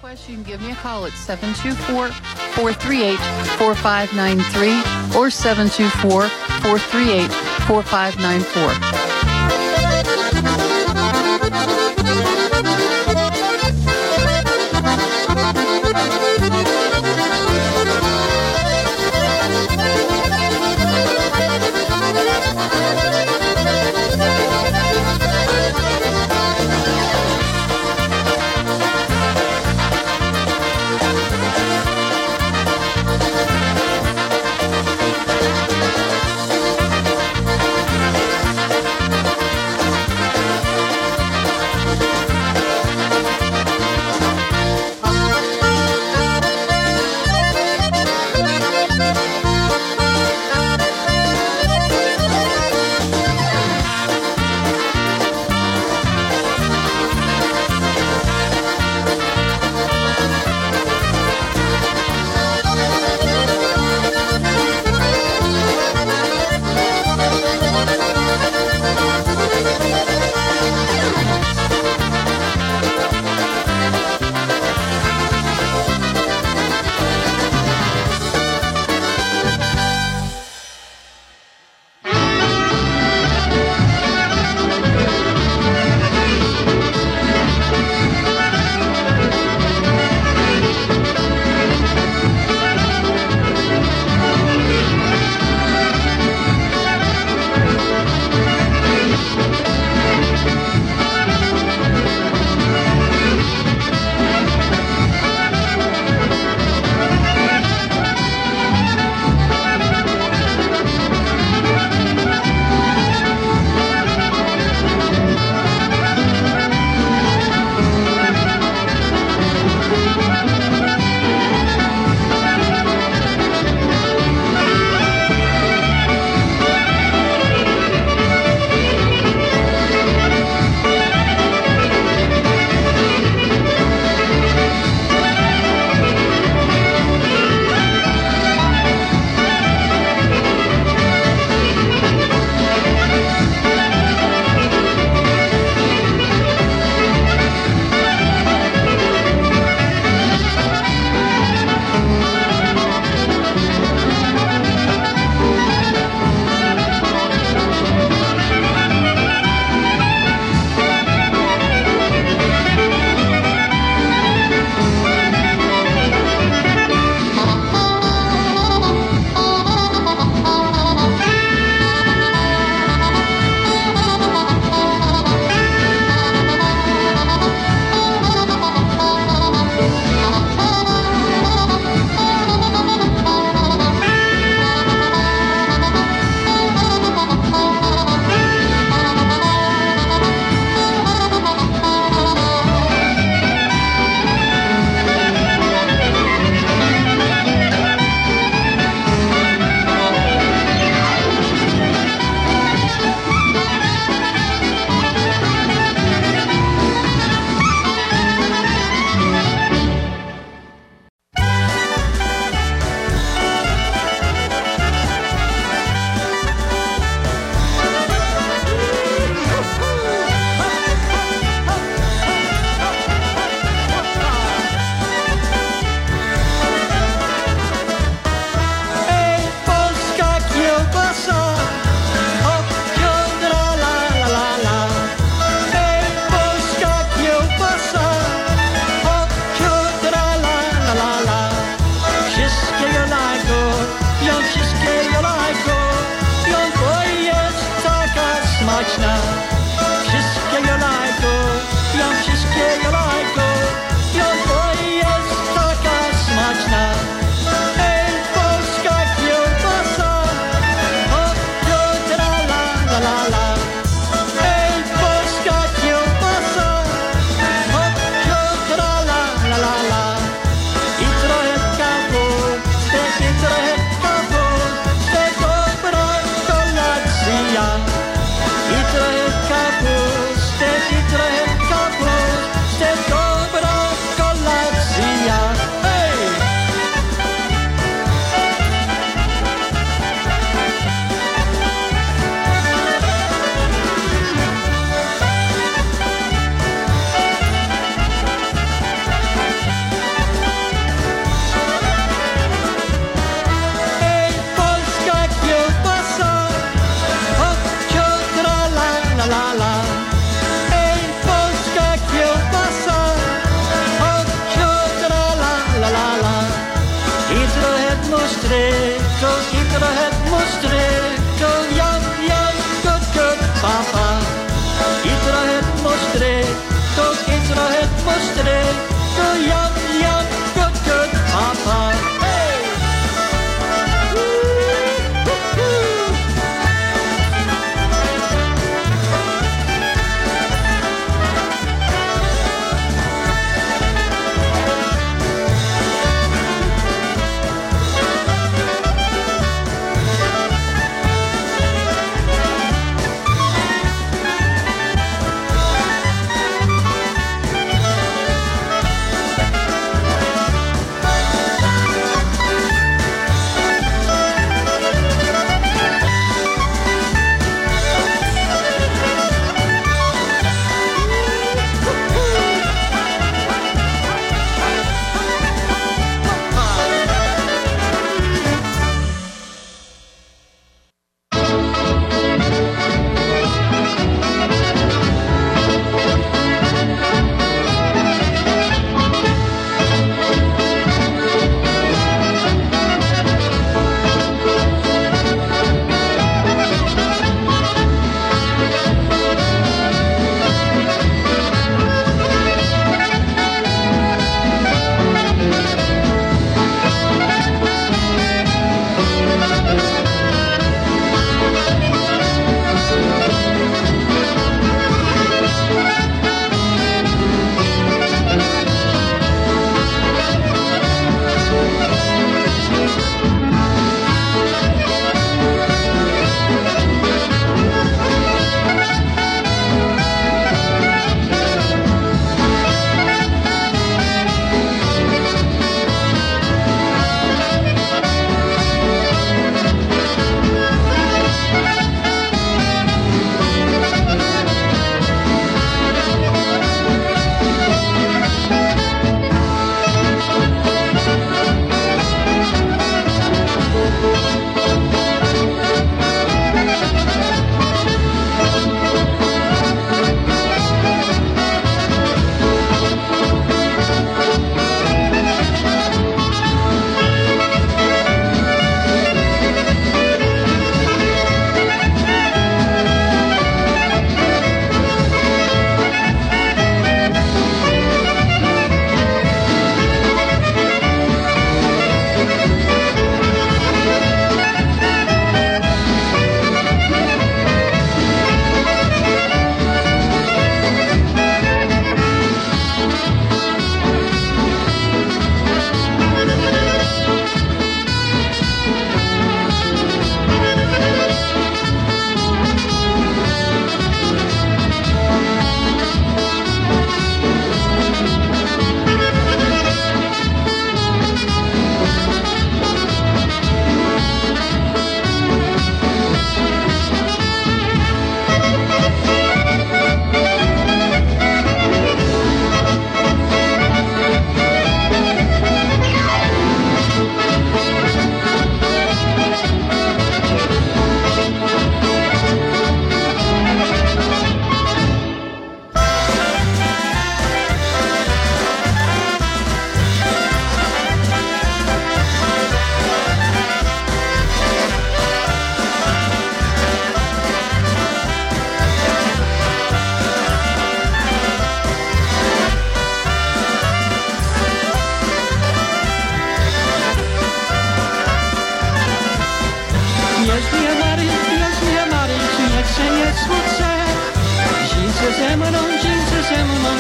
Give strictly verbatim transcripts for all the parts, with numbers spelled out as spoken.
request, you can give me a call at seven two four, four three eight, four five nine three or seven two four, four three eight, four five nine four.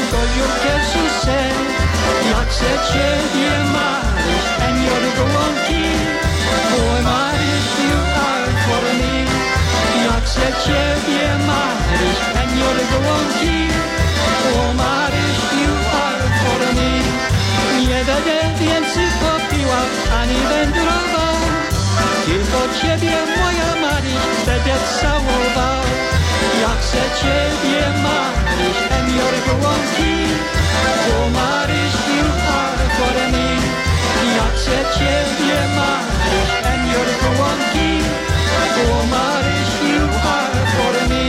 Goliu pierwszy sen. Ja chcę Ciebie, Maryś, and you're the one key. Boy, Maryś, you are for me. Ja chcę Ciebie, Maryś, and you're the one key. Oh, Maryś, you are for me. Nie będę więcej popiła, ani wędrował. Tylko Ciebie, moja Maryś, będę całował. Ja chcę Ciebie, Maryś, and you're the one key. Oh, Maryś, you are for me. Ja chcę Ciebie, Maryś, and you're the one key. Oh, Maryś, you are for me.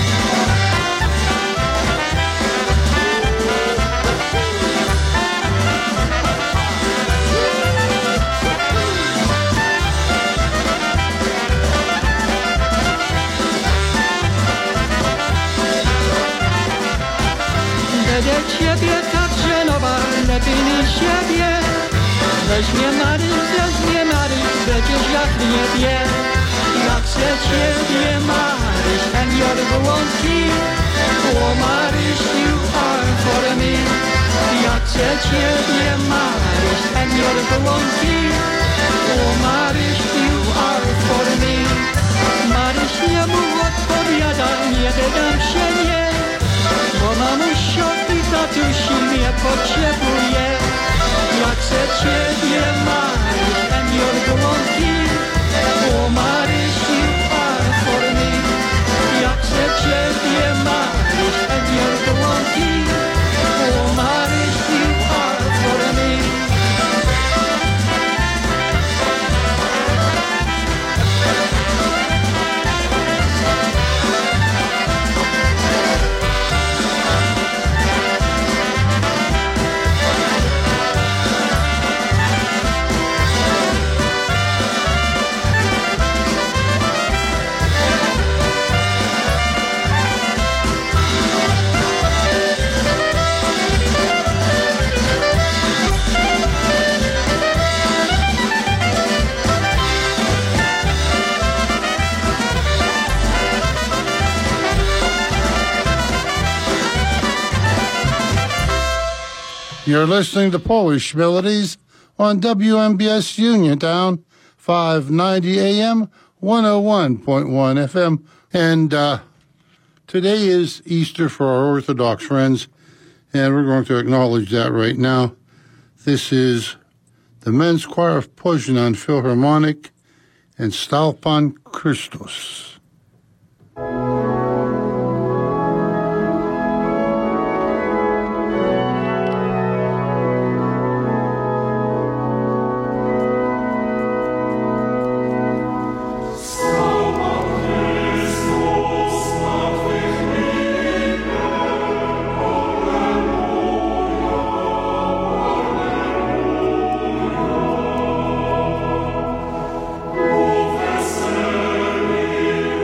Będę Ciebie tak żenował, lepiej niż siebie. Weźmie Maryś, weźmie Maryś, będziesz jak w niebie. Ja chcę Ciebie, Maryś, and you're the one key. Oh, Maryś, you are for me. Ja chcę Ciebie, Maryś, and you're the one key. Oh, Maryś, you are for me. Maryś nie mu odpowiada, nie dodam się nie. Bo mamusio i tatusi mnie potrzebuje. Ja chcę Ciebie, Maryś, and you're the one key. Oh, Maryś, you are for me. Ja chcę Ciebie, Maryś, and you're the one key. Oh, Maryś, you are for me. You're listening to Polish Melodies on W M B S Uniontown, five ninety A M, one oh one point one F M. And uh, today is Easter for our Orthodox friends, and we're going to acknowledge that right now. This is the Men's Choir of Poznan Philharmonic and Stalpan Christos. Wesoły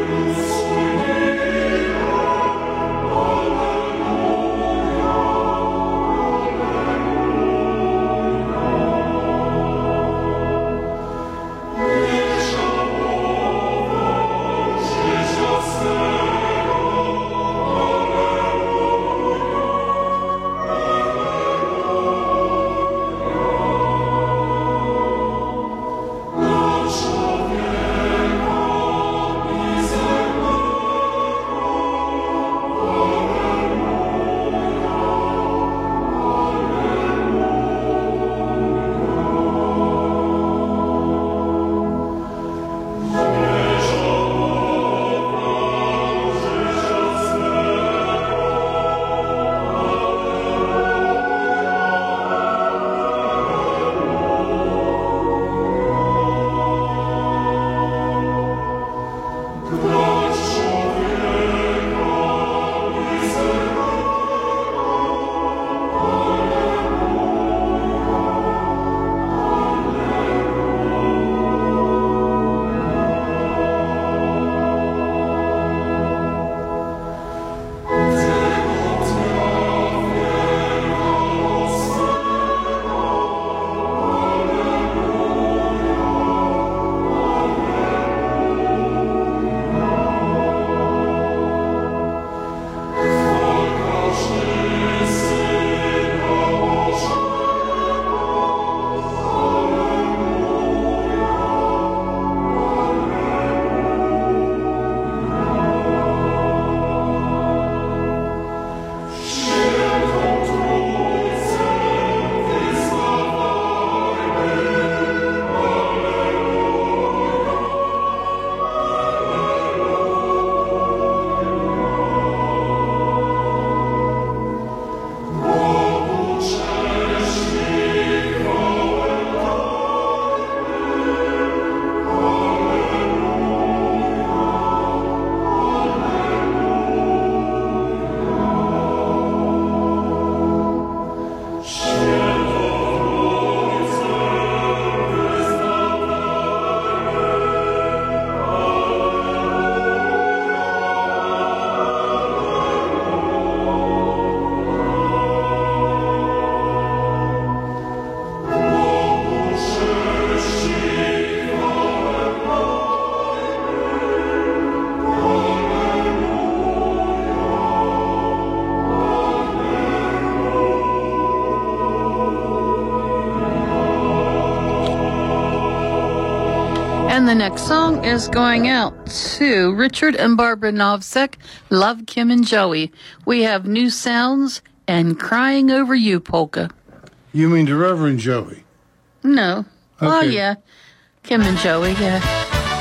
And the next song is going out to Richard and Barbara Novsek, Love Kim and Joey. We have New Sounds and Crying Over You polka. You mean the Reverend Joey? No. Okay. Oh, yeah. Kim and Joey, yeah.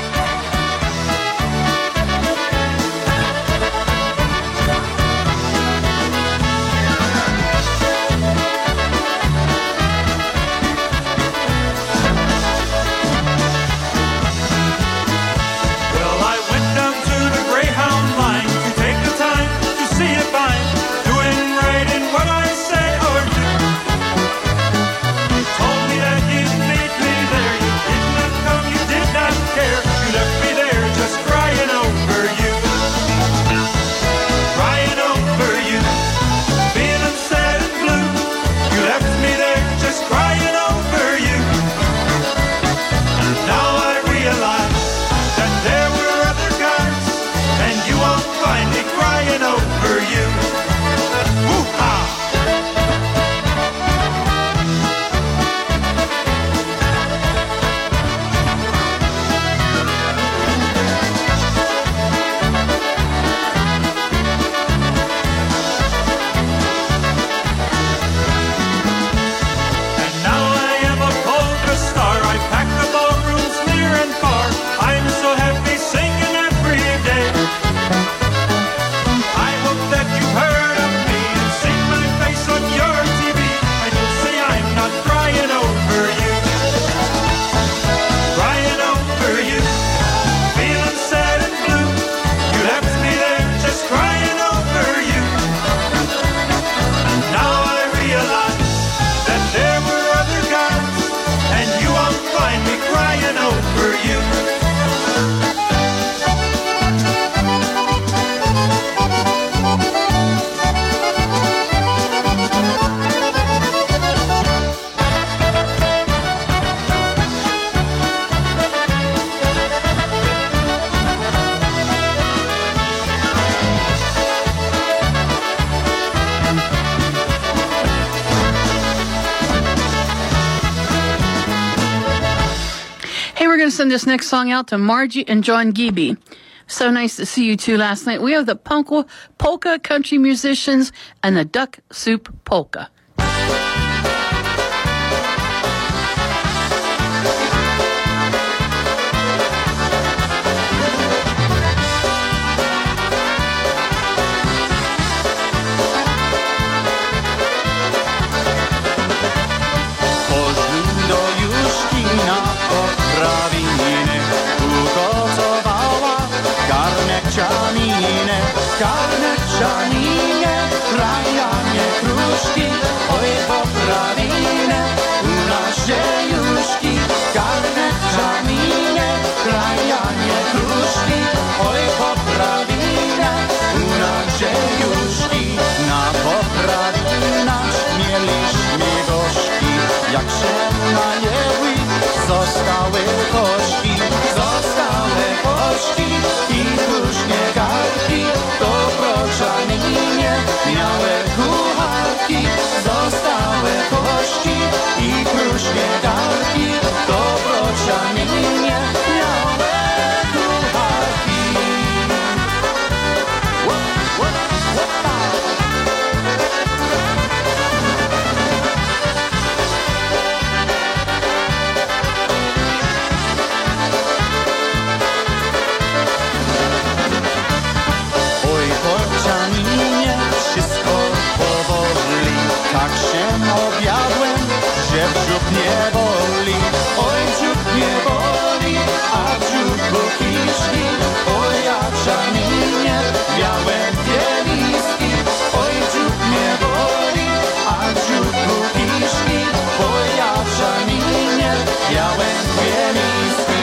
Send this next song out to Margie and John Geeby. So nice to see you two last night. We have the Polka, polka country musicians and the Duck Soup Polka. Garneczaninie, krajanie kruszki, oj poprawinę, u nas dziejuszki. Garneczaninie, krajanie kruszki, oj poprawinę, u nas dziejuszki. Na poprawinach mieliśmy gorzki, jak się najęły, zostały koszki, zostały koszki i krusznie garki. Dobrocaninie miałe kucharki, zostały kości i krusznie garki. Dobrocaninie miałe kucharki. What, what, what, tak się objadłem, że brzuch nie boli. Oj, brzuch nie boli, a brzuchu kiszki. Oj, ja czaninie miałem bieliski. Oj, brzuch nie boli, a brzuchu kiszki. Oj, ja czaninie miałem bieliski.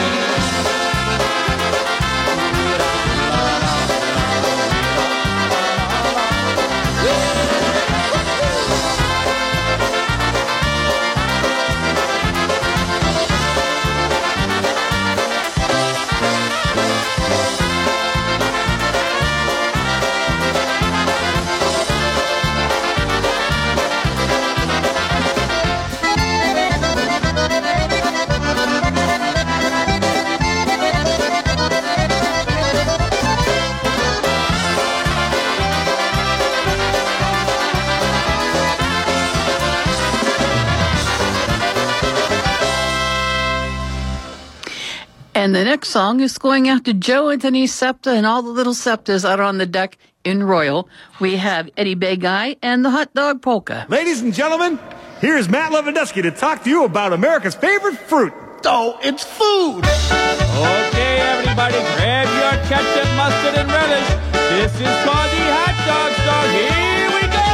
And the next song is going out to Joe and Denise Septa and all the little Septas out on the deck in Royal. We have Eddie Bagay and the Hot Dog Polka. Ladies and gentlemen, here's Matt Lewandowski to talk to you about America's favorite fruit. Oh, it's food. Okay, everybody, grab your ketchup, mustard, and relish. This is called the Hot Dog Song. Here we go!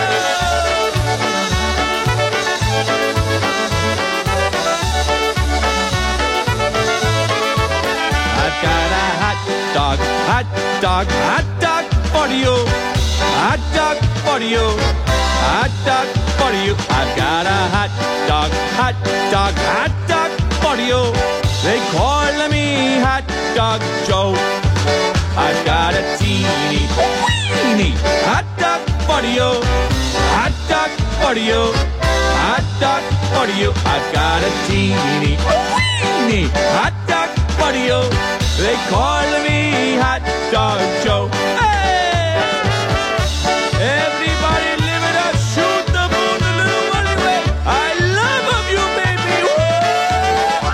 I've got a hot dog, hot dog, hot dog for you. Hot dog for you. Hot dog for you. I've got a hot dog, hot dog, hot dog for you. They call me Hot Dog Joe. I've got a teeny, weeny hot dog for you. Hot dog for you. Hot dog for you. I've got a teeny, weeny hot dog for you. They call me Hot Dog Joe. Hey! Everybody live it up, shoot the moon a little money way. I love of you, baby. Woo!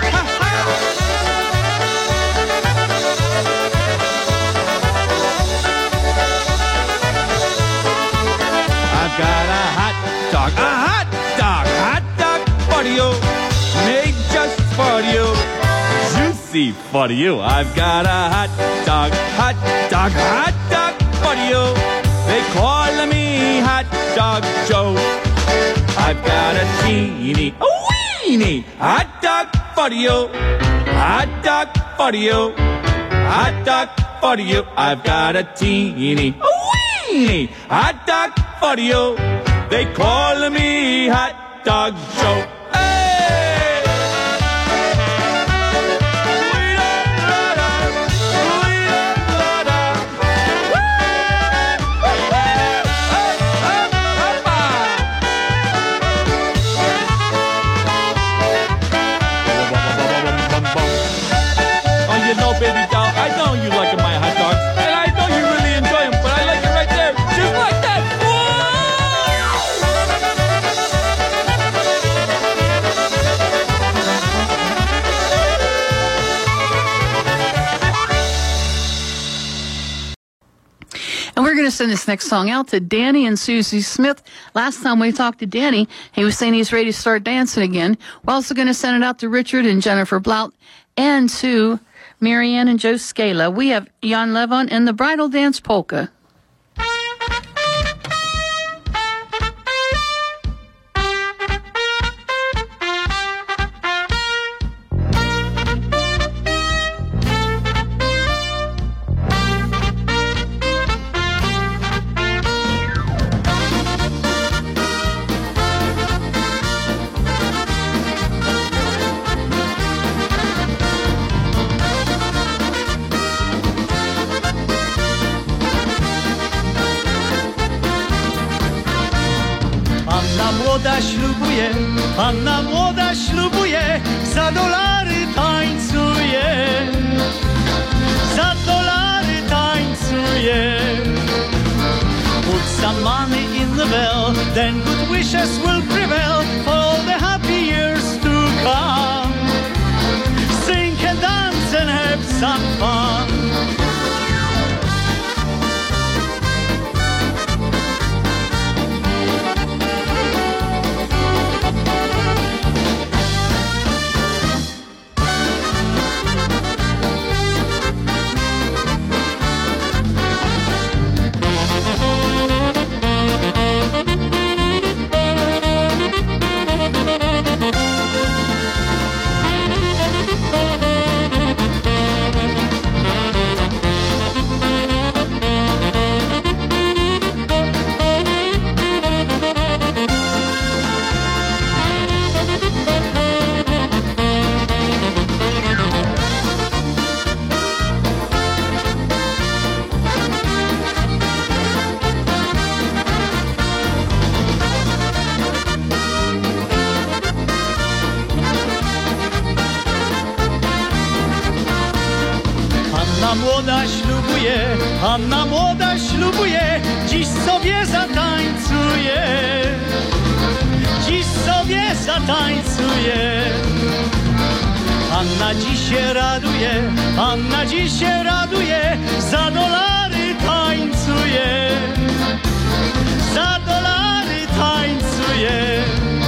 I've got a hot dog, a hot dog, hot dog for you, made just for you. Juicy for you. I've got a hot dog, hot dog, hot dog for you. They call me Hot Dog Joe. I've got a teeny, a weeny hot dog for you. Hot dog for you. Hot dog for you. I've got a teeny, a weeny hot dog for you. They call me Hot Dog Joe. Baby doll, I know you like my hot dogs, and I know you really enjoy them, but I like it right there, just like that. And we're going to send this next song out to Danny and Susie Smith. Last time we talked to Danny, he was saying he's ready to start dancing again. We're also going to send it out to Richard and Jennifer Blout and to Marianne and Joe Scala. We have Jan Levon and the Bridal Dance Polka. Ślubuje, panna młoda ślubuje, za dolary tańcuje, za dolary tańcuje. Put some money in the bell, then good wishes will prevail for all the happy years to come. Sing and dance and have some fun. Młoda ślubuje, panna młoda ślubuje, dziś sobie zatańcuje, dziś sobie zatańcuje. Panna Anna dziś się raduje, Anna dziś się raduje, za dolary tańcuje, za dolary tańcuje.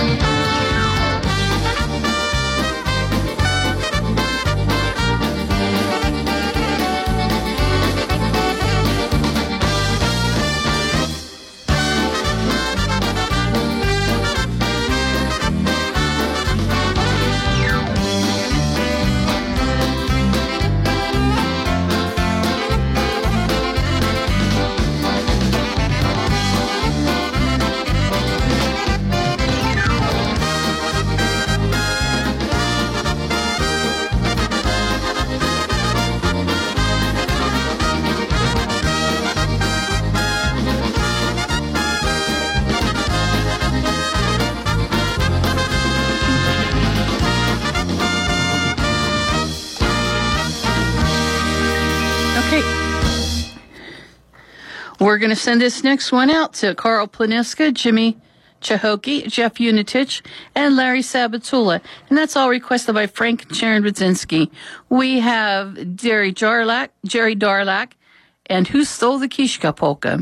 We're going to send this next one out to Carl Planiska, Jimmy Chahoki, Jeff Unitich, and Larry Sabatula. And that's all requested by Frank and Sharon Budzinski. We have Jerry Jarlak, Jerry Darlak, and Who Stole the Kishka Polka?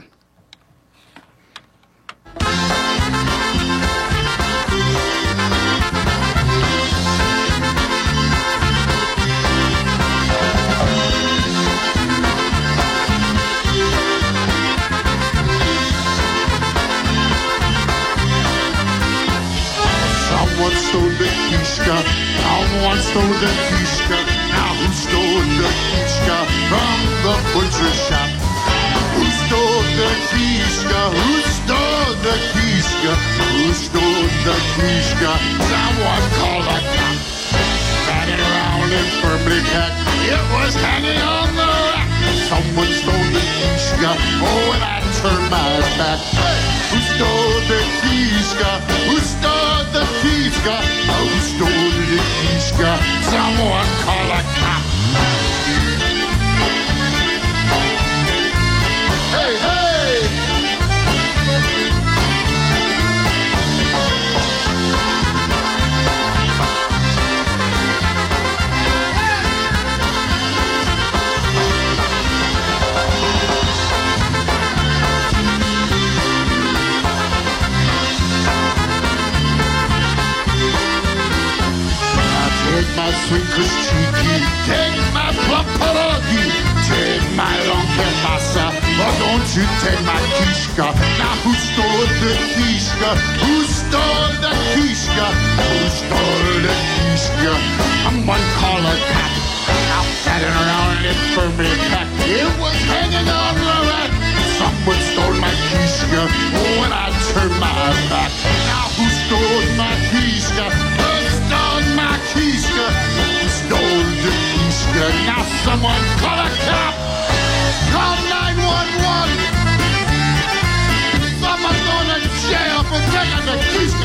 Someone stole the kishka, someone stole the kishka. Now who stole the kishka from the butcher shop? Who stole the kishka? Who stole the kishka? Who stole the kishka? Someone called a cop. Batted around and firmly packed. It was hanging on the rack. Someone stole the kishka. Oh, and I turned my back. Hey, who stole the kishka? Who stole the kishka? Who stole the kishka? Someone call a cop. Hey, hey! Take my swinkers cheeky, take my plump pierogi, take my long kielbasa, but don't you take my kishka. Now who stole the kishka? Who stole the kishka? Who stole the kishka? Someone call a cop. Now batting around it firmly packed. It was hanging on the rack. Someone stole my kishka. Oh, and I turned my back. Now who stole my kishka? Who stole my kishka? Who stole the kishka? Now someone call a cop. Call nine one one. Someone's going to jail for taking the kishka.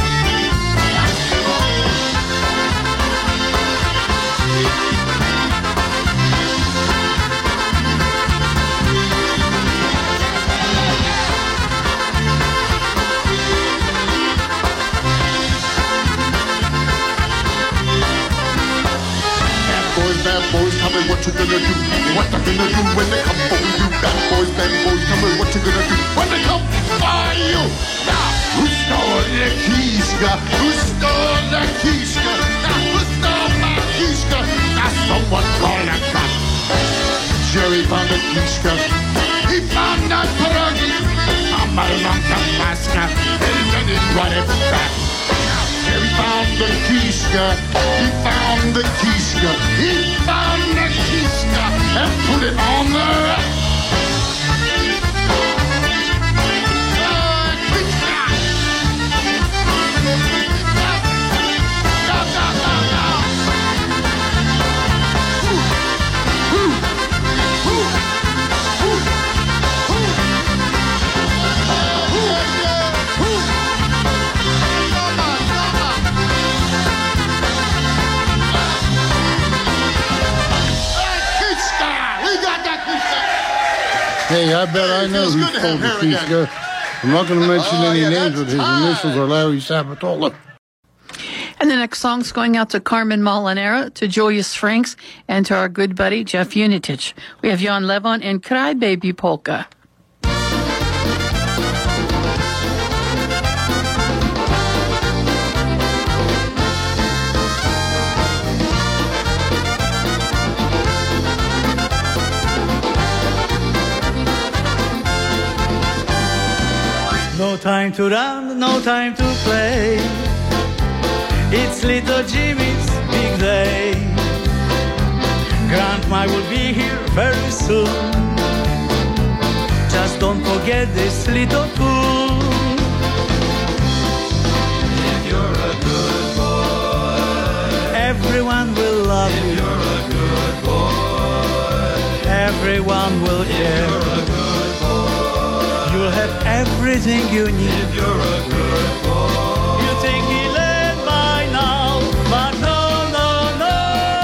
Bad boys, tell me what you gonna do. What they gonna do when they come for you? Bad boys, bad boys, tell me what you gonna do when they come for you. Now, who stole the kishka? Who stole the kishka? Now, who stole my kishka? Now, someone call a cop. Jerry found the kishka. He found that pierogi. I'm a long Tabasco. And then he brought it back. He found the kishka, he found the kishka, he found the kishka and put it on the rack. Uh, kishka! Go, go, go, go! Ooh, ooh, ooh, ooh, ooh, ooh, ooh. Hey, I bet I know who stole the kishka. I'm not going to mention Oh, any yeah, names, but his time. initials are Larry Sabatola. And the next song's going out to Carmen Molinera, to Julius Franks, and to our good buddy Jeff Unitich. We have Jan Levon and Cry Baby Polka. No time to run, no time to play. It's little Jimmy's big day. Grandma will be here very soon. Just don't forget this little fool. If you're a good boy, everyone will love you. If you're a good boy, everyone will care. If you're a good boy, you'll have everything you need. If you're a good boy, you think he led by now, but no, no, no.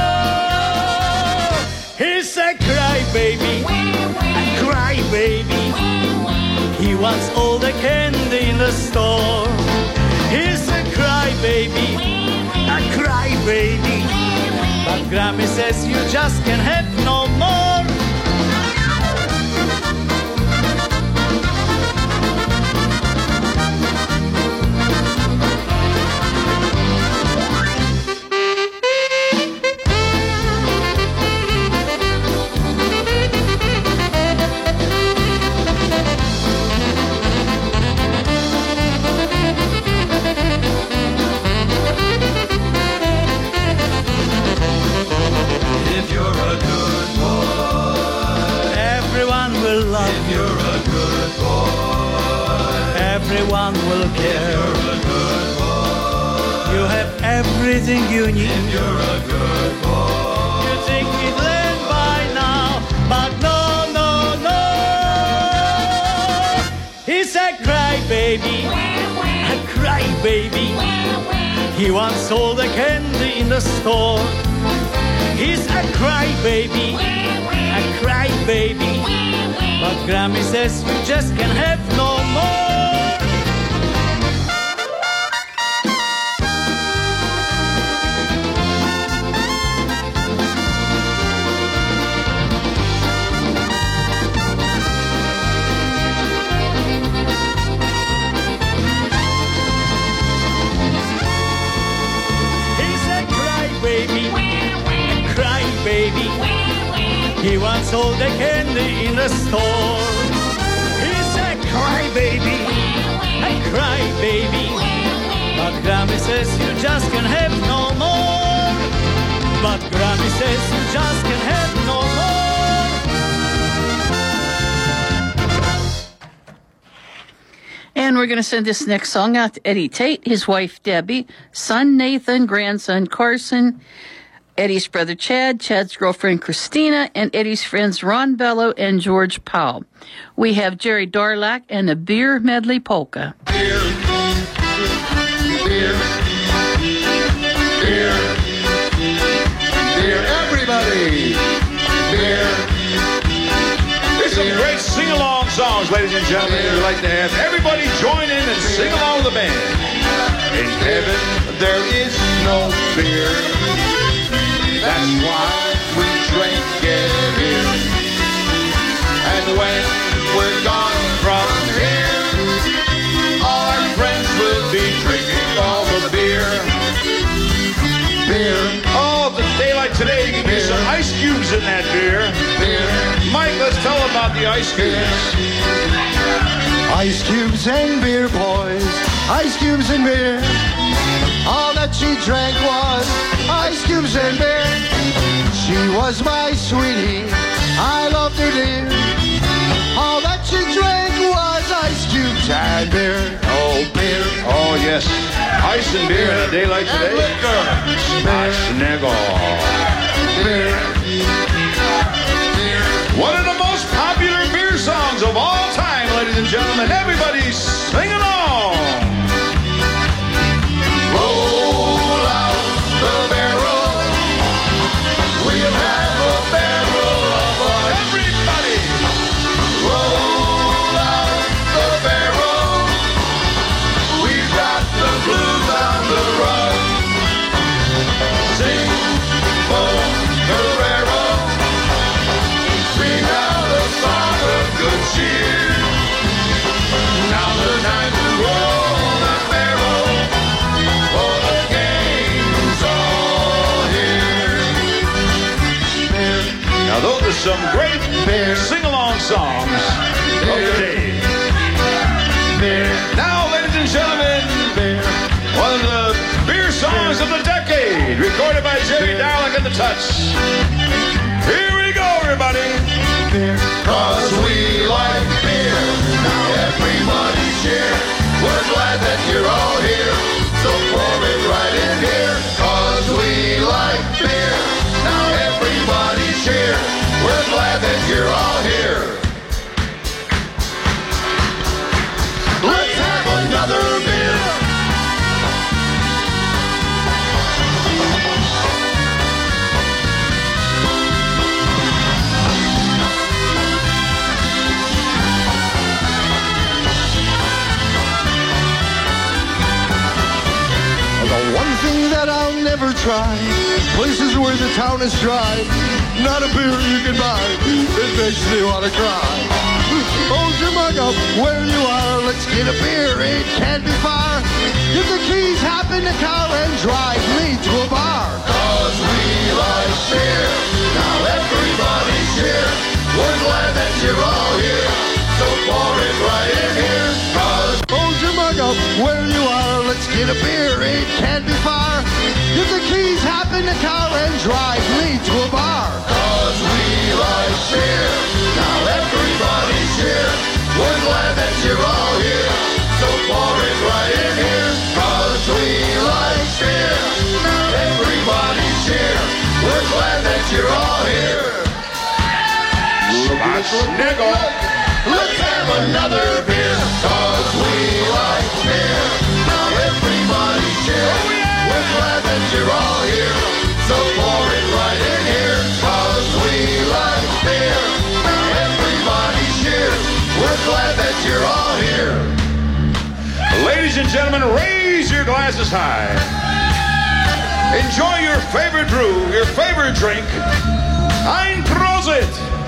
He's a crybaby, a crybaby. He wants all the candy in the store. He's a crybaby, a crybaby. But Grammy says you just can't have no more. Everyone will care. If you're a good boy, you have everything you need. If you're a good boy, you think he'd learn by now, but no, no, no. He's a crybaby, a crybaby. He wants all the candy in the store. He's a crybaby, a crybaby. But Grammy says you just can't have no more. He wants all the candy in the store. He's a crybaby, a crybaby. But Grammy says you just can't have no more. But Grammy says you just can't have no more. And we're going to send this next song out to Eddie Tate, his wife Debbie, son Nathan, grandson Carson, Eddie's brother Chad, Chad's girlfriend Christina, and Eddie's friends Ron Bello and George Powell. We have Jerry Darlack and the Beer Medley Polka. Beer, beer, beer, beer, everybody, beer. There's some great sing-along songs, ladies and gentlemen, we'd like to have everybody join in and sing along with the band. In heaven there is no beer. That's why we drink it here. And when we're gone from here, all our friends will be drinking all the beer. Beer. Oh, the daylight today, you can get some ice cubes in that beer. Beer. Mike, let's tell them about the ice cubes. Ice cubes and beer, boys. Ice cubes and beer. All that she drank was ice cubes and beer. She was my sweetie, I loved her dear. All that she drank was ice cubes and beer. Oh, beer. Oh, yes. Ice and beer in the daylight today. Snaggle. Beer. One of the most popular beer songs of all time, ladies and gentlemen. Everybody sing along. Roll out the barrel. We'll have a barrel of ice. Everybody. Roll out the barrel. We've got the blues on the run. some great Beer. sing-along songs of the day. Now, ladies and gentlemen, one of the beer songs of the decade, recorded by Jerry Darlick and the Tuts. Here we go, everybody. Cause we like beer. Now everybody cheer. We're glad that you're all here. So pour it right in here. Cause we like beer. Now everybody cheer. We're glad that you're all here. Let's have another beer. The one thing that I'll never try, places where the town is dry, not a beer you can buy, it makes me want to cry. Hold your mug up where you are, let's get a beer, it can't be far. Give the keys, hop in the car and drive me to a bar. Cause we like beer. Now everybody's here. We're glad that you're all here. So pour it right in here. Cause Hold your mug up where you are, let's get a beer, it can't be far. Give the keys, hop in the car and drive me to a bar. Cause we like beer. Now everybody's here. We're glad that you're all here. So pour it right in here. Cause we like beer. Now everybody's here. We're glad that you're all here. Sniggle. Let's have another beer. Cause we like beer. Now everybody's here. We're glad that you're all here. So pour it right in here. Cause we like beer. Now everybody's here. We're glad that you're all here. Ladies and gentlemen, raise your glasses high. Enjoy your favorite brew, your favorite drink. Ein Prosit.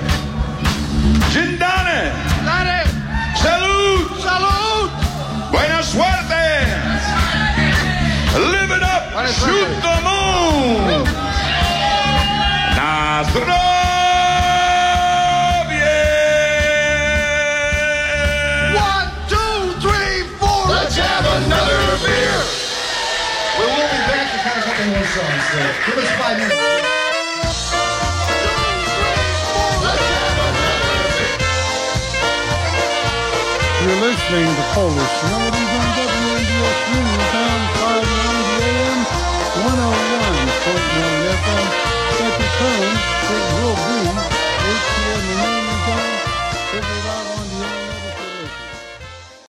Gindane. Salud. Salud! Buena suerte. Live it up. Buena Shoot suerte. the moon. Na zdrowie. One, two, three, four. Let's have another beer. We will be back to kind of couple more songs, so give us five minutes. Let's have another beer. You're listening to Polish Melodies on W N B S Uniontown, five ninety A M, one oh one point nine F M. At the time, it will be eight P M in Uniontown. Check it out on the Internet station.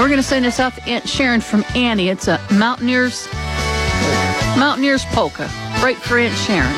we're going to send this out to Aunt Sharon from Annie. It's a Mountaineers, Mountaineers polka, right for Aunt Sharon.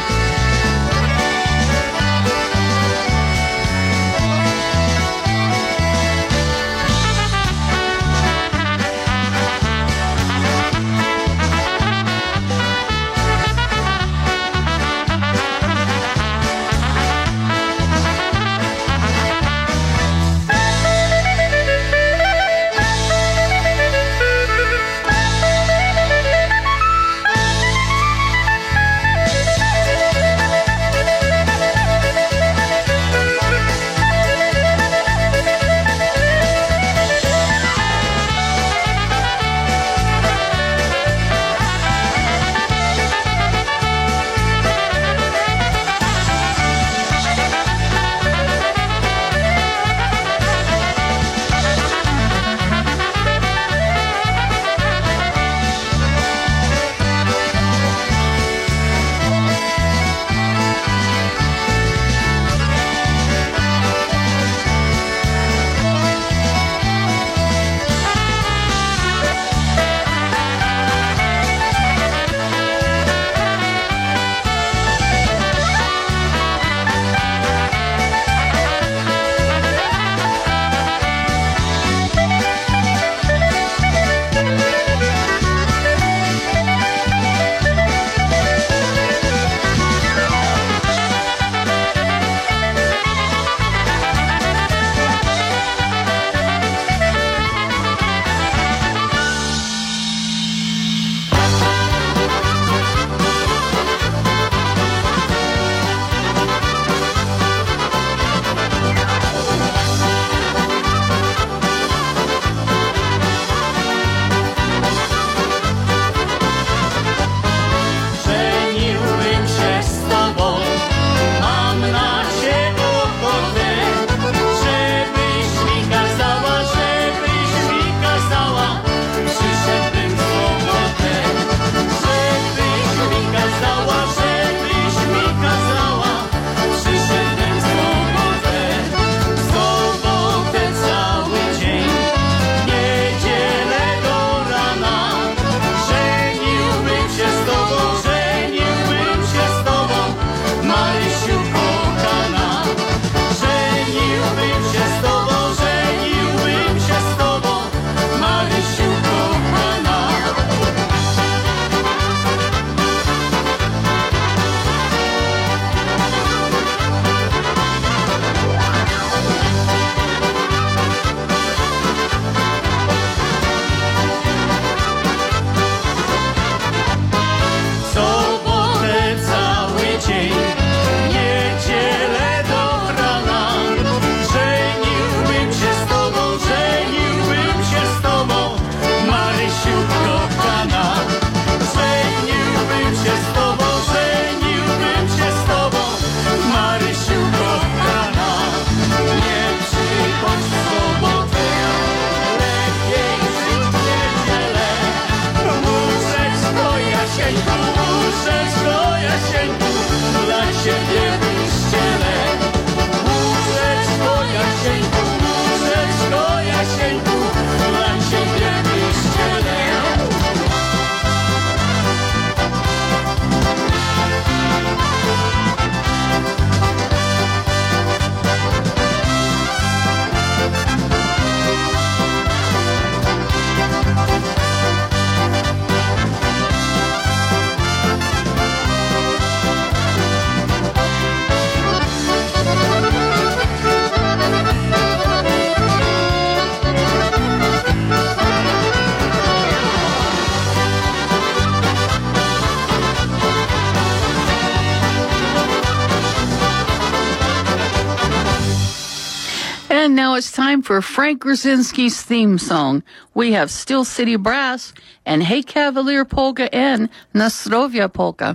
And now it's time for Frank Grzinski's theme song. We have Steel City Brass and Hey Cavalier Polka and Nastrovia Polka.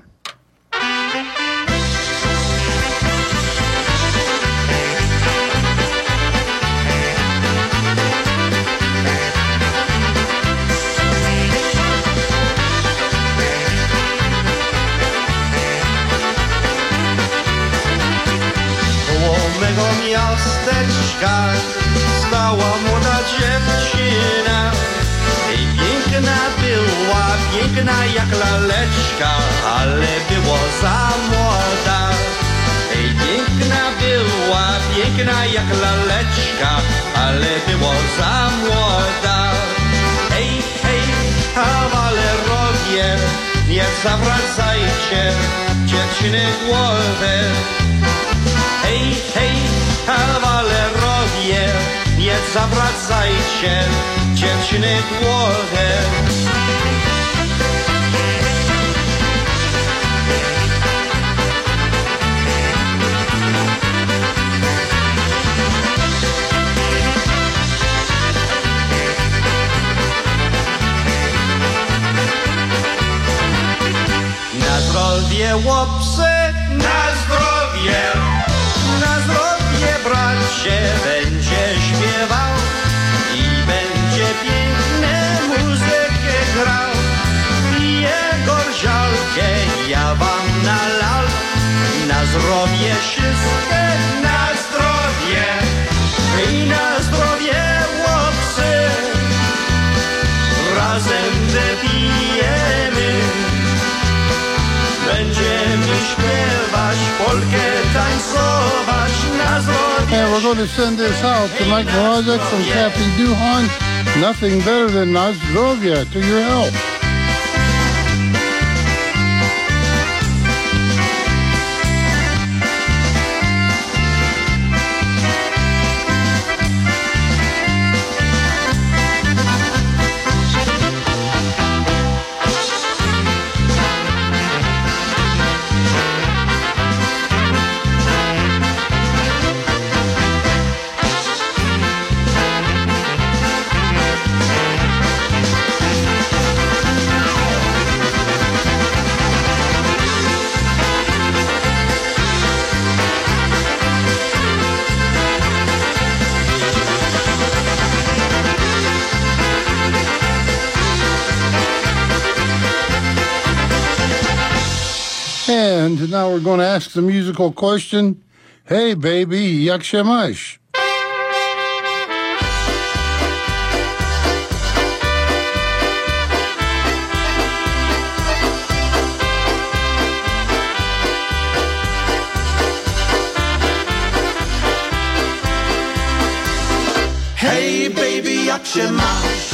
Mego miasteczka stała młoda dziewczyna. jak laleczka, ale było za młoda. Ej, piękna była, piękna jak laleczka, ale było za młoda. Ej, hej, kawalerowie, nie zawracajcie dziewczyny głowy. Hej, hej, kawalerowie, nie zawracajcie dziewczyny głowy. Na zdrowie, łopsy, na zdrowie, na zdrowie, bracie, będzie śpiewał i będzie piękne muzykę grał. Jego żalkę ja wam nalał, na zdrowie wszystkie, na zdrowie i na zdrowie, łopsy, razem wypijemy. Będziemy śpiewać, polkę tańcować na zdrowie. And we're going to send this out to Mike Mrazek from Kathy Duhan. Nothing better than Nazdrovia to your health. And now we're going to ask the musical question. Hey, baby, jak się masz? Hey baby, jak się masz?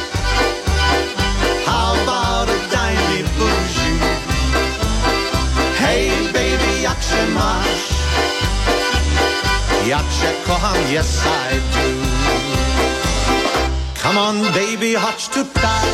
How about a dime bougie? Hey baby, jak się masz? Jak się kocham, yes I do. Come on baby, chodź tutaj.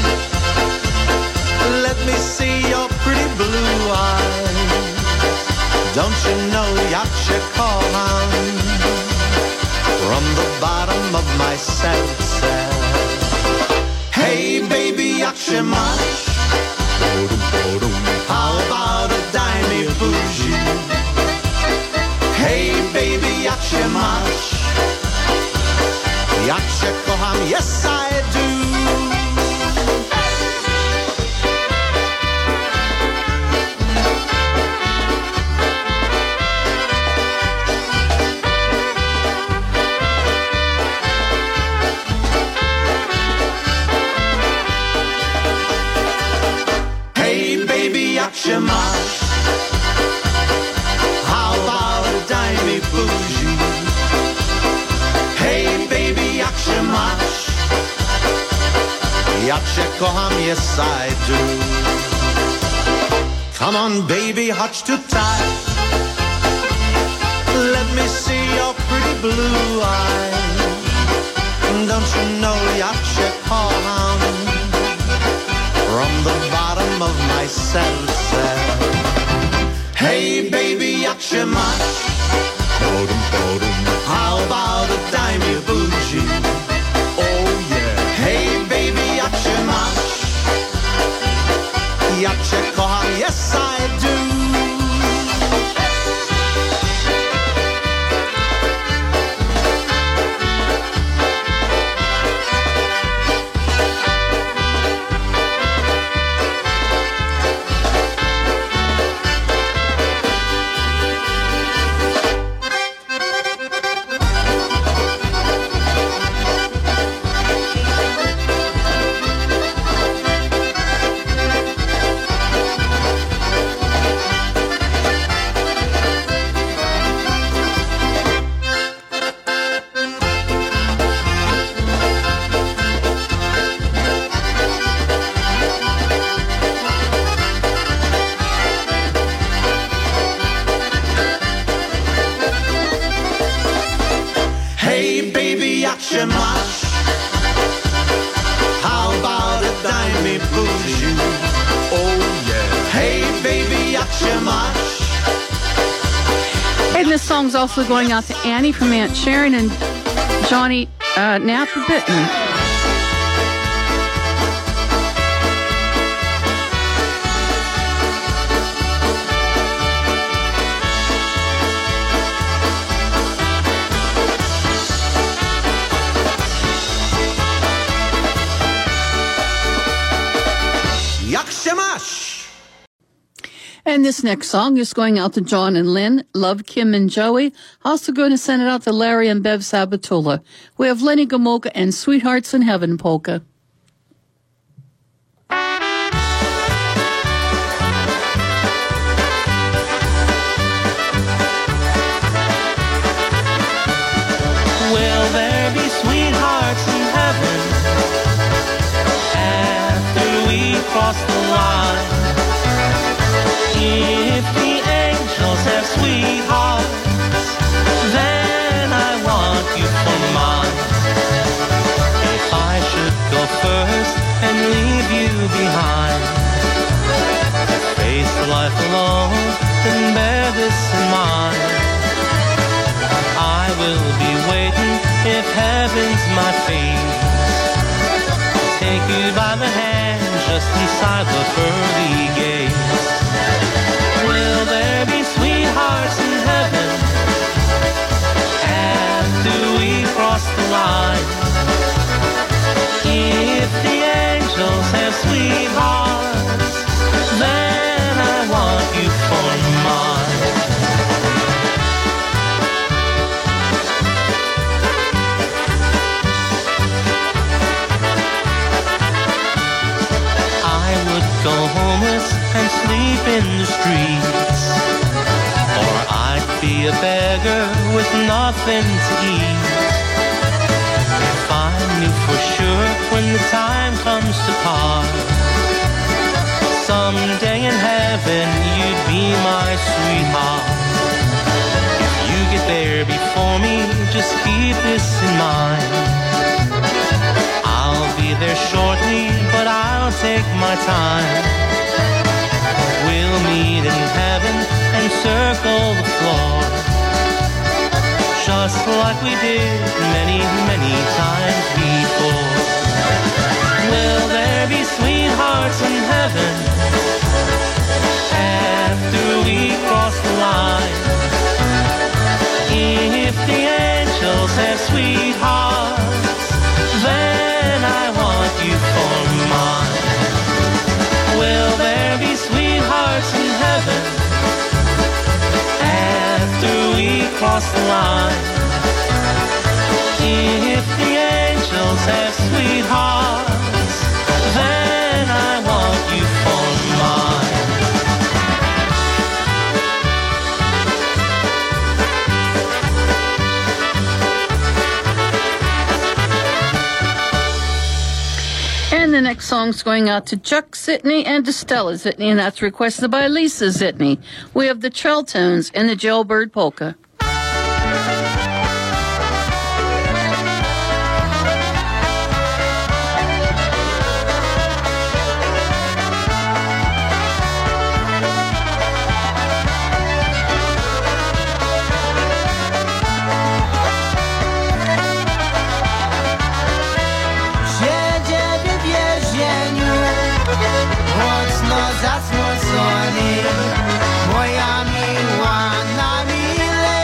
Let me see your pretty blue eyes. Don't you know jak się kocham? From the bottom of my serce. Hey baby, jak się masz? How about a dime bougie? Hey baby, jak się masz? Jak się kocham, yes I do. Jak się masz? How about a dime bougie? Hey baby, jak się masz? Jak się kocham, yes I do. Come on baby, chodź tutaj. Let me see your pretty blue eyes. Don't you know jak się kocham? From the bottom of my serce. Hey baby, jak się masz? How about a dime bougie? Oh yeah. Hey baby, jak się masz? Jak się kocham, yes I do. this song's also going out to Annie from Aunt Sharon and Johnny uh, Napa Bitten. And this next song is going out to John and Lynn, Love, Kim, and Joey. Also going to send it out to Larry and Bev Sabatula. We have Lenny Gomolka and Sweethearts in Heaven polka. Will there be sweethearts in heaven after we cross the line? If the angels have sweethearts, then I want you for mine. If I should go first and leave you behind, to face life alone and bear this in mind, I will be waiting if heaven's my fate, to take you by the hand just inside the pearly gates. Will there be sweethearts in heaven after we cross the line? If the angels have sweethearts, then I want you for mine. I would go homeless and sleep in the streets, or I'd be a beggar with nothing to eat. If I knew for sure when the time comes to part, someday in heaven you'd be my sweetheart. If you get there before me, just keep this in mind. I'll be there shortly, but I'll take my time. We'll meet in heaven and circle the floor, just like we did many, many times before. Will there be sweethearts in heaven after we cross the line? If the angels have sweethearts, then I want you for mine. Will there be sweethearts in heaven after we cross the line? If the angels have sweethearts, then I want you for mine. And the next song's going out to Chuck Zitney and to Stella Zitney, and that's requested by Lisa Zitney. We have the Trelltones and the Jailbird Polka. Zasmucony, moja miła na mile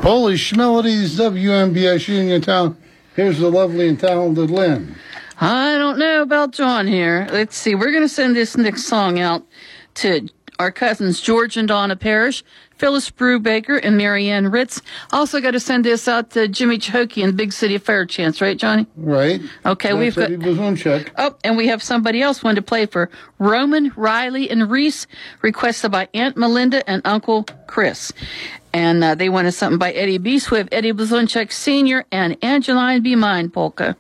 Polish Melodies, W M B S Uniontown. Here's the lovely and talented Lynn. I don't know about John here. Let's see. We're going to send this next song out to our cousins George and Donna Parrish, Phyllis Brubaker, and Marianne Ritz. Also got to send this out to Jimmy Chokey in the Big City of Fairchance, right, Johnny? Right. Okay, That's we've got... Eddie Blazonczyk. Oh, and we have somebody else wanting to play for Roman, Riley, and Reese, requested by Aunt Melinda and Uncle Chris. And uh, they wanted something by Eddie B. So we have Eddie Blazonczyk Senior and Angeline Be Mine polka.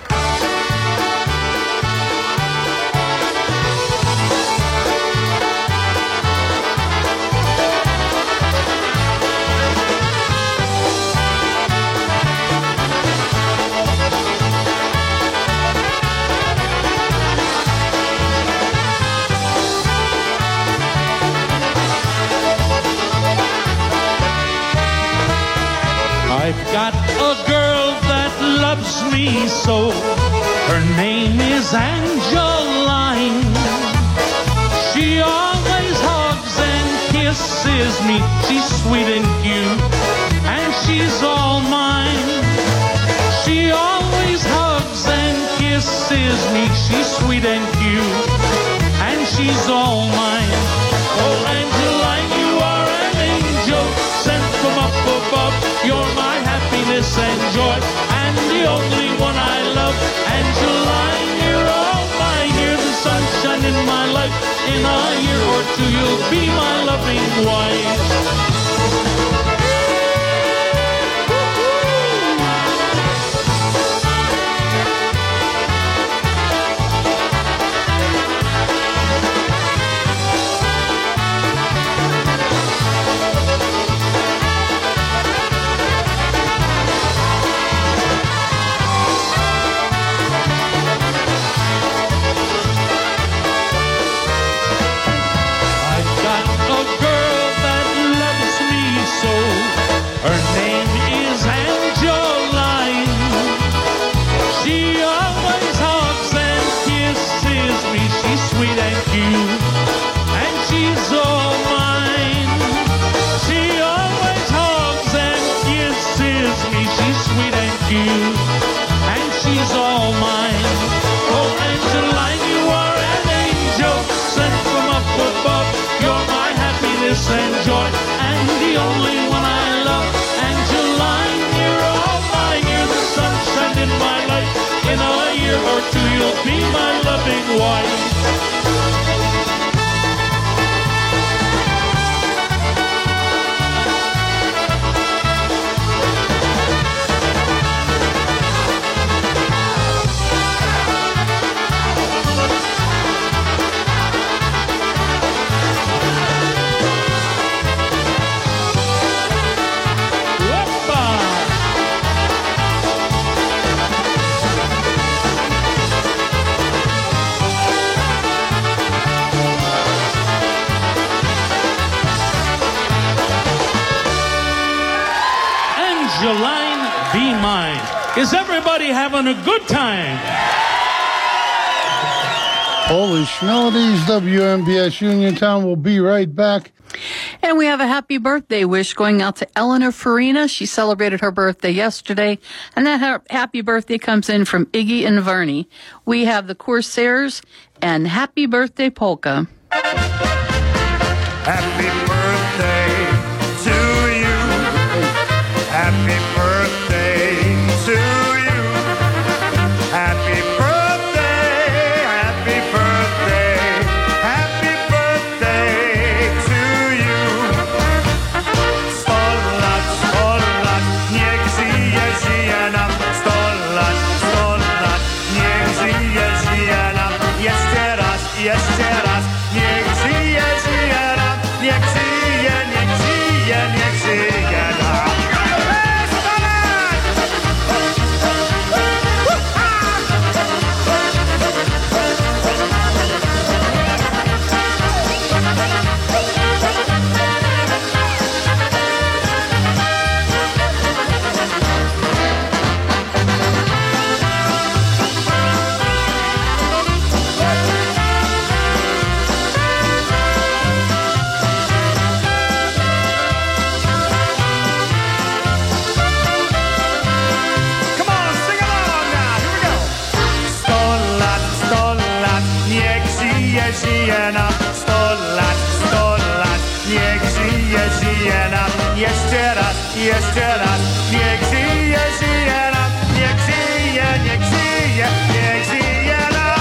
I've got a girl that loves me so. Her name is Angeline. She always hugs and kisses me. She's sweet and cute, and she's all mine. She always hugs and kisses me. She's sweet and cute, and she's all mine. Oh, Angeline, you are an angel sent from up above. You're my happiness and joy, and the only one I love. Angeline, you're all mine. You're the sunshine in my life. In a year or two, you'll be my loving wife. And joy, and the only one I love. Angeline, you're all mine. You're the sunshine in my life. In a year or two, you'll be my loving wife. Angeline, be mine. Is everybody having a good time? Polish Melodies, W M B S Uniontown. Will be right back. And we have a happy birthday wish going out to Eleanor Farina. She celebrated her birthday yesterday. And that ha- happy birthday comes in from Iggy and Vernie. We have the Corsairs and Happy Birthday Polka. Happy birthday to you. Happy birthday to you. Happy birthday, happy birthday, happy birthday to you. Sto lat, sto lat, niech żyje, żyje nam. Sto lat, sto lat, niech żyje, żyje nam. Jeszcze raz, jeszcze raz, niech żyje, żyje nam. Niech żyje. żyje nam sto lat, sto lat. Niech żyje, żyje nam jeszcze raz, jeszcze raz. Niech żyje, żyje nam, niech żyje, niech żyje, niech żyje nam.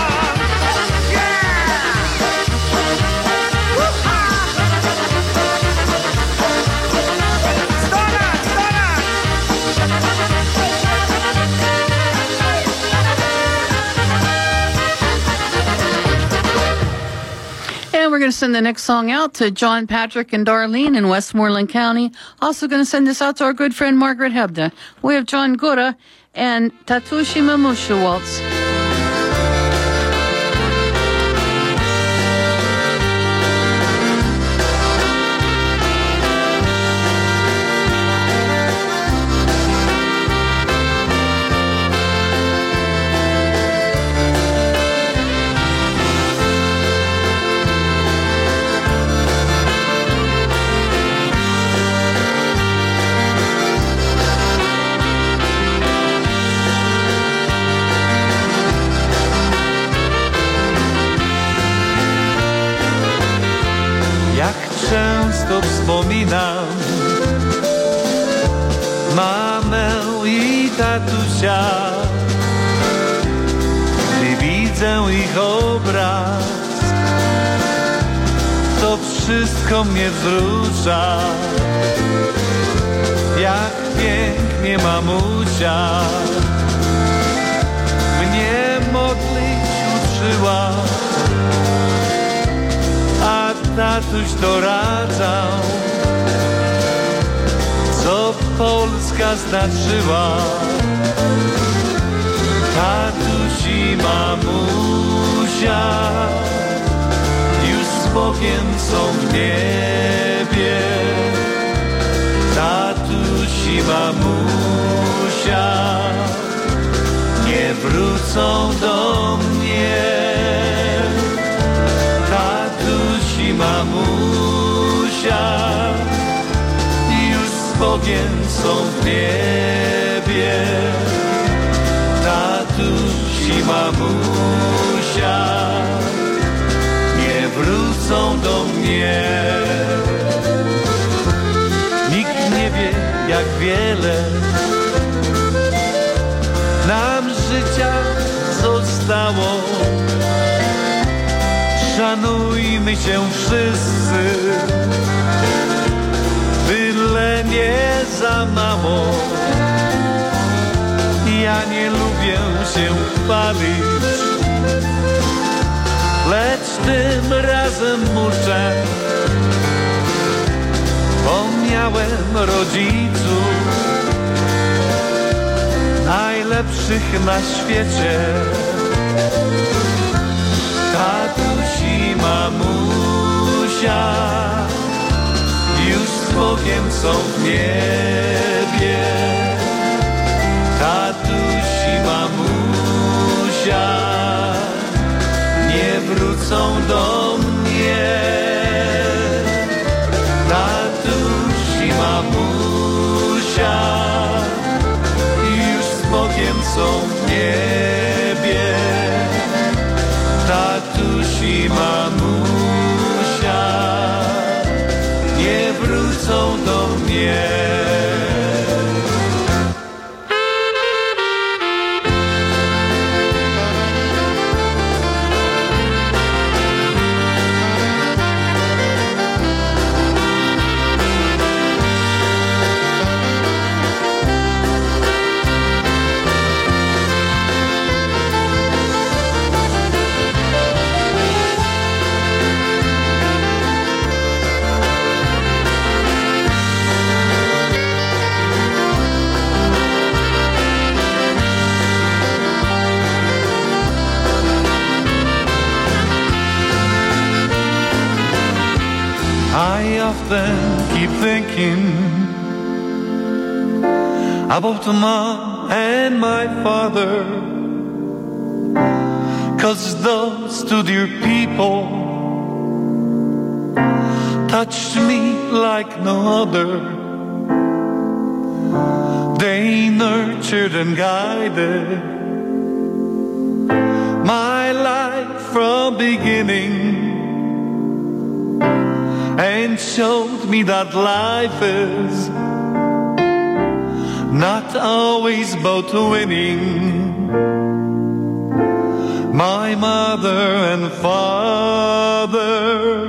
And we're going to send the next song out to John Patrick and Darlene in Westmoreland County. Also going to send this out to our good friend Margaret Hebda. We have John Gura and Tatushi Mamusha Waltz. Często wspominam mamę i tatusia, gdy widzę ich obraz, to wszystko mnie wzrusza. Jak pięknie mamusia mnie modlić uczyła, a tatuś doradzał, co Polska znaczyła. Tatuś i mamusia już z Bogiem są w niebie. Tatuś i mamusia nie wrócą do mnie. I mamusia już z Bogiem są w niebie. Tatuś i mamusia nie wrócą do mnie. Nikt nie wie, jak wiele nam życia zostało. Szanujmy się wszyscy, byle nie za mało. Ja nie lubię się chwalić, lecz tym razem muszę, bo miałem rodziców najlepszych na świecie. Tatuś i mamusia już z Bogiem są w niebie. Tatuś i mamusia nie wrócą do mnie. Tatuś i mamusia już z Bogiem są w niebie. Tatuś i mamusia nie wrócą do mnie. I often keep thinking about mom and my father, 'cause those two dear people touched me like no other. They nurtured and guided my life from beginning and showed me that life is not always about winning. My mother and father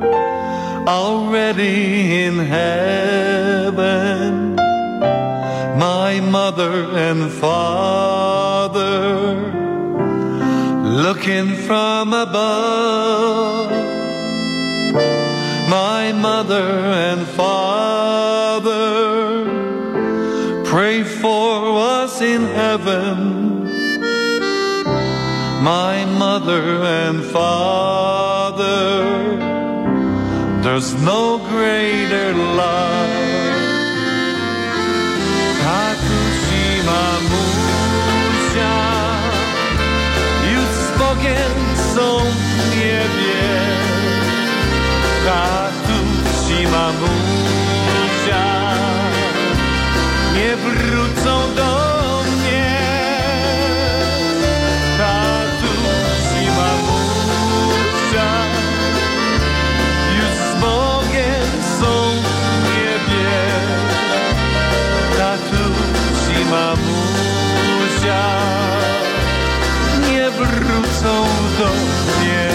already in heaven. My mother and father looking from above. My mother and father pray for us in heaven. My mother and father, there's no greater love. Takushima Musha, you've spoken so niebie. Takushima Musha, nie wrócą do mnie. Takushima Musha, już z Bogiem są w niebie. Takushima Musha, nie wrócą do mnie.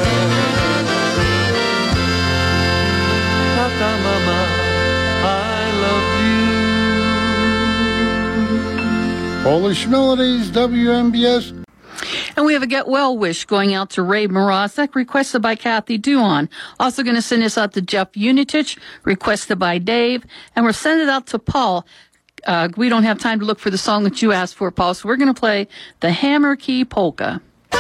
Tata, mama, I love you. Polish Melodies, W M B S. And we have a get well wish going out to Ray Morozek, requested by Kathy Duon. Also going to send this out to Jeff Unitich, requested by Dave. And we're sending it out to Paul. Uh, we don't have time to look for the song that you asked for, Paul, so we're going to play the Hammer Key Polka.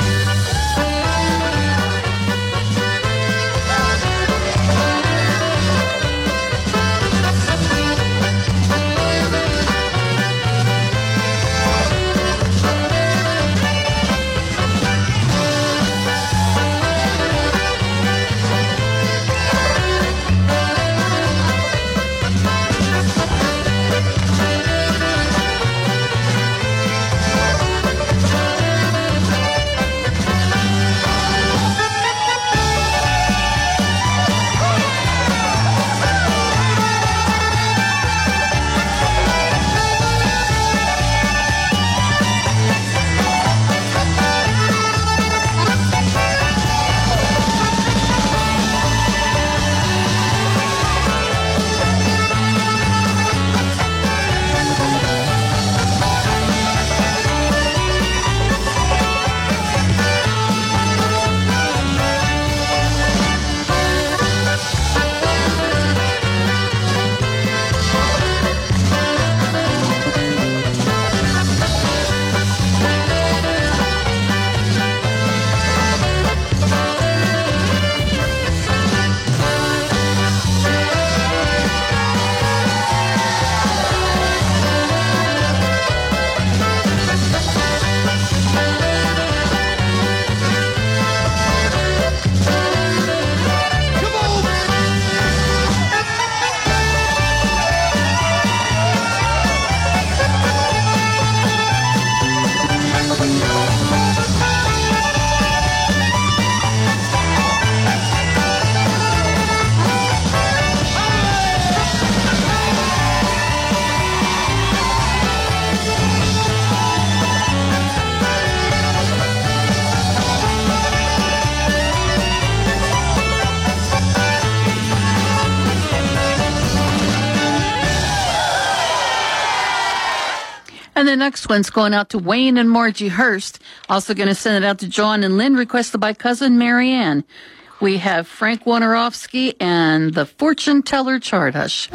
And the next one's going out to Wayne and Margie Hurst. Also going to send it out to John and Lynn, requested by cousin Marianne. We have Frank Wojnarowski and the Fortune Teller Chardash.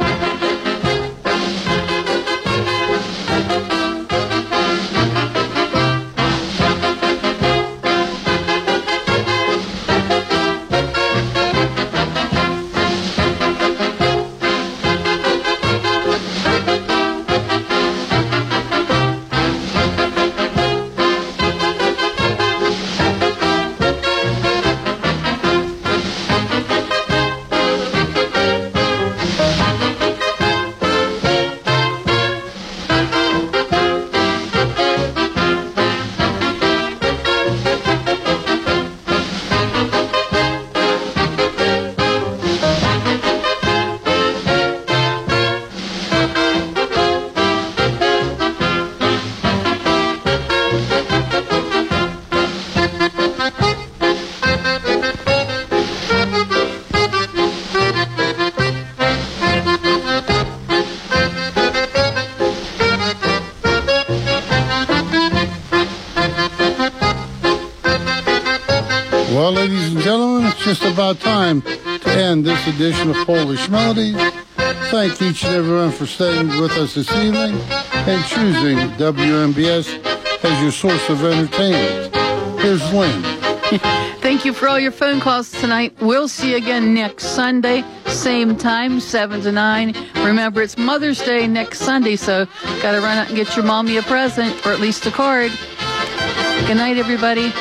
about time to end this edition of Polish Melodies. Thank each and everyone for staying with us this evening and choosing W M B S as your source of entertainment. Here's Lynn. Thank you for all your phone calls tonight. We'll see you again next Sunday, same time, seven to nine. Remember, it's Mother's Day next Sunday, so got to run out and get your mommy a present, or at least a card. Good night, everybody.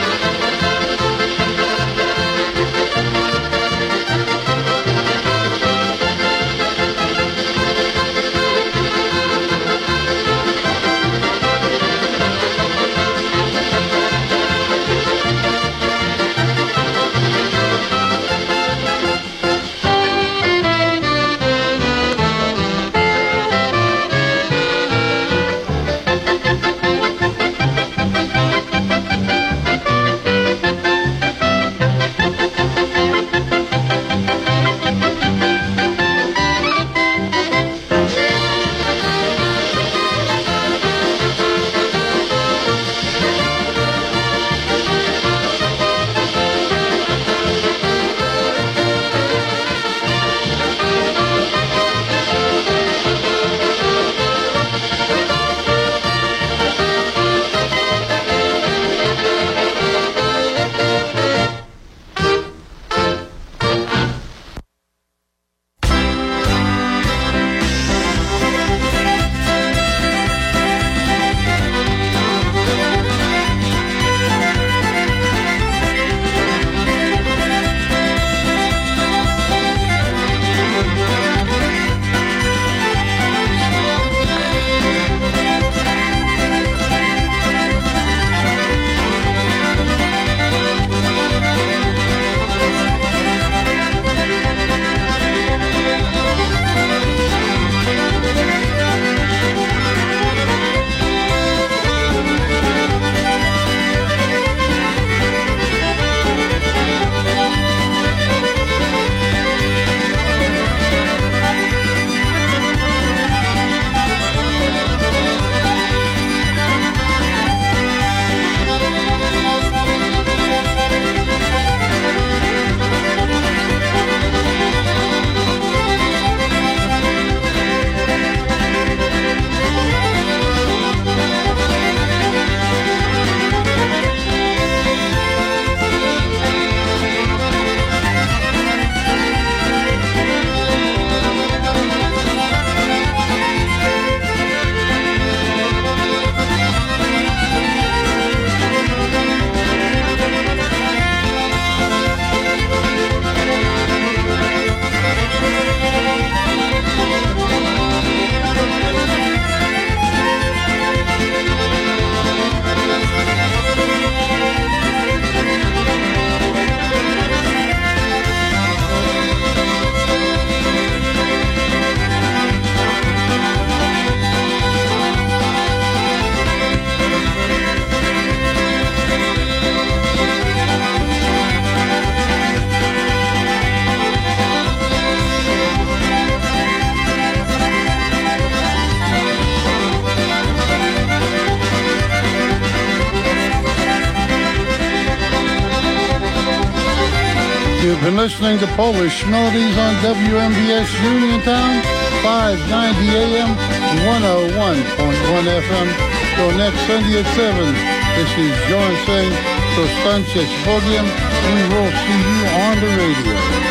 You've been listening to Polish Melodies on W M B S Uniontown, five ninety A M, one oh one point one F M. Till next Sunday at seven, this is John saying, Zostańcie z Bogiem. We will see you on the radio.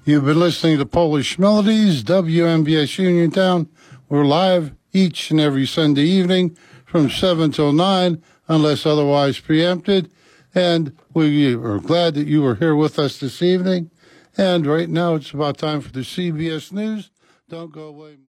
You've been listening to Polish Melodies, W M B S Uniontown. We're live each and every Sunday evening from seven till nine, unless otherwise preempted. And we are glad that you were here with us this evening. And right now it's about time for the C B S News. Don't go away.